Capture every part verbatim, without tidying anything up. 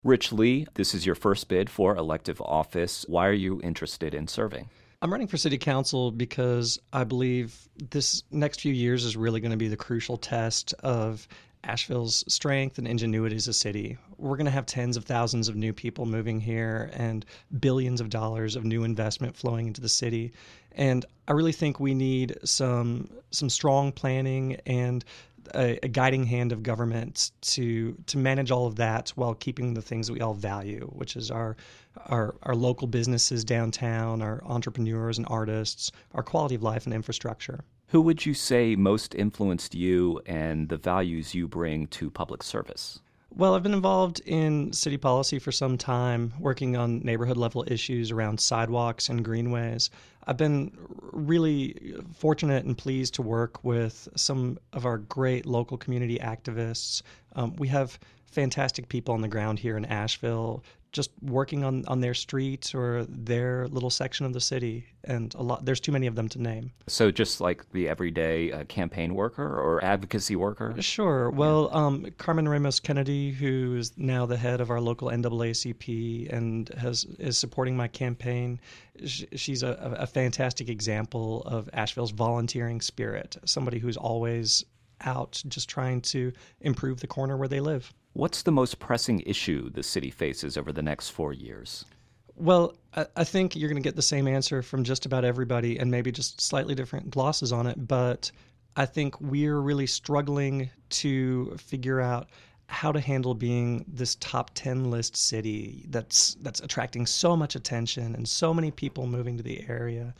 Rich Lee, this is your first bid for elective office. Why are you interested in serving? I'm running for city council because I believe this next few years is really going to be the crucial test of Asheville's strength and ingenuity as a city. We're going to have tens of thousands of new people moving here and billions of dollars of new investment flowing into the city. And I really think we need some some strong planning and a, a guiding hand of government to to manage all of that while keeping the things that we all value, which is our our our local businesses downtown, our entrepreneurs and artists, our quality of life and infrastructure. Who would you say most influenced you and the values you bring to public service? Well, I've been involved in city policy for some time, working on neighborhood level issues around sidewalks and greenways. I've been really fortunate and pleased to work with some of our great local community activists. Um, we have fantastic people on the ground here in Asheville, just working on, on their street or their little section of the city, and a lot. There's too many of them to name. So just like the everyday uh, campaign worker or advocacy worker? Sure. Well, um, Carmen Ramos Kennedy, who is now the head of our local N double A C P and has is supporting my campaign, she's a, a fantastic example of Asheville's volunteering spirit, somebody who's always out just trying to improve the corner where they live. What's the most pressing issue the city faces over the next four years? Well, I, I think you're going to get the same answer from just about everybody and maybe just slightly different glosses on it. But I think we're really struggling to figure out how to handle being this top ten list city that's that's attracting so much attention and so many people moving to the area.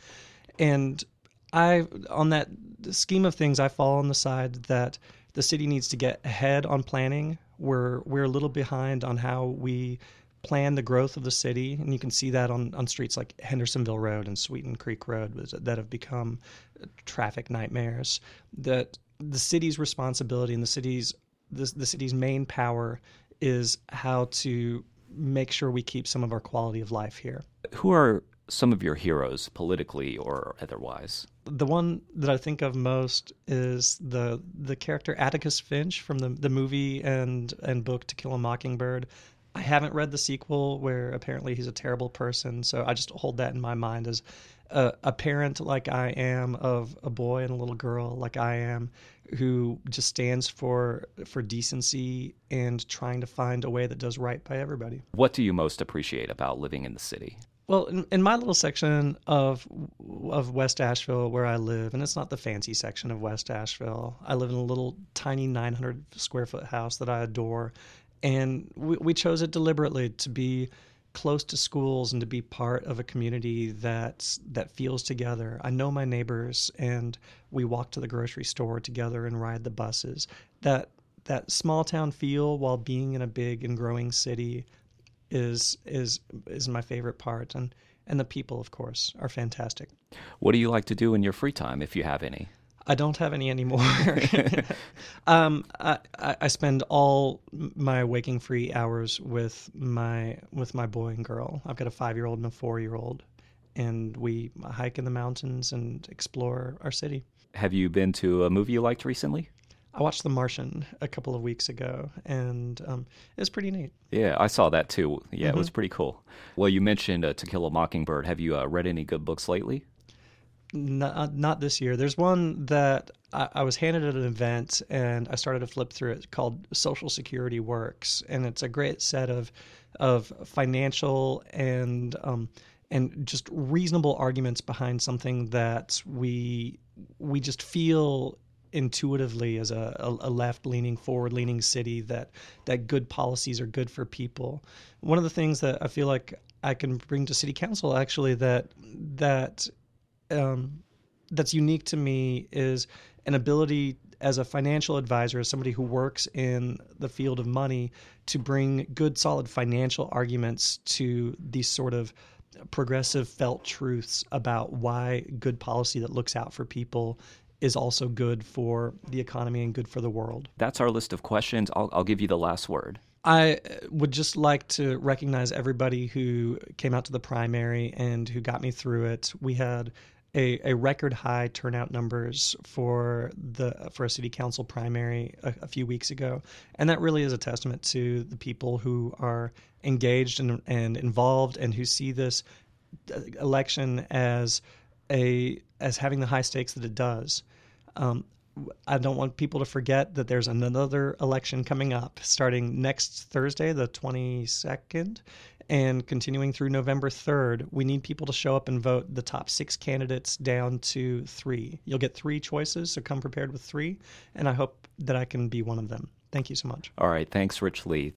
And I, on that scheme of things, I fall on the side that the city needs to get ahead on planning. We're we're a little behind on how we plan the growth of the city, and you can see that on, on streets like Hendersonville Road and Sweeten Creek Road that have become traffic nightmares. That the city's responsibility and the city's the, the city's main power is how to make sure we keep some of our quality of life here. Who are some of your heroes, politically or otherwise? The one that I think of most is the the character Atticus Finch from the the movie and and book To Kill a Mockingbird. I haven't read the sequel where apparently he's a terrible person, so I just hold that in my mind as a, a parent like I am of a boy and a little girl like I am, who just stands for for decency and trying to find a way that does right by everybody. What do you most appreciate about living in the city? Well, in, in my little section of of West Asheville where I live, and it's not the fancy section of West Asheville, I live in a little tiny nine hundred square foot house that I adore, and we, we chose it deliberately to be close to schools and to be part of a community that that feels together. I know my neighbors, and we walk to the grocery store together and ride the buses. That that small town feel while being in a big and growing city is is is my favorite part, and and the people, of course, are fantastic. What do you like to do in your free time, if you have any? I don't have any anymore. um, I, I spend all my waking free hours with my with my boy and girl. I've got a five-year-old and a four-year-old, and we hike in the mountains and explore our city. Have you been to a movie you liked recently? I watched The Martian a couple of weeks ago, and um, it was pretty neat. Yeah, I saw that too. Yeah, mm-hmm. It was pretty cool. Well, you mentioned uh, To Kill a Mockingbird. Have you uh, read any good books lately? Not, not this year. There's one that I, I was handed at an event, and I started to flip through it, called Social Security Works, and it's a great set of of financial and um, and just reasonable arguments behind something that we we just feel intuitively as a, a left-leaning, forward-leaning city that that good policies are good for people. One of the things that I feel like I can bring to city council, actually, that that um, that's unique to me is an ability as a financial advisor, as somebody who works in the field of money, to bring good, solid financial arguments to these sort of progressive felt truths about why good policy that looks out for people is also good for the economy and good for the world. That's our list of questions. I'll, I'll give you the last word. I would just like to recognize everybody who came out to the primary and who got me through it. We had a, a record high turnout numbers for the for a city council primary a, a few weeks ago, and that really is a testament to the people who are engaged and, and involved, and who see this election as a as having the high stakes that it does. Um, I don't want people to forget that there's another election coming up starting next Thursday, the twenty-second, and continuing through November third. We need people to show up and vote the top six candidates down to three. You'll get three choices, so come prepared with three, and I hope that I can be one of them. Thank you so much. All right. Thanks, Rich Lee.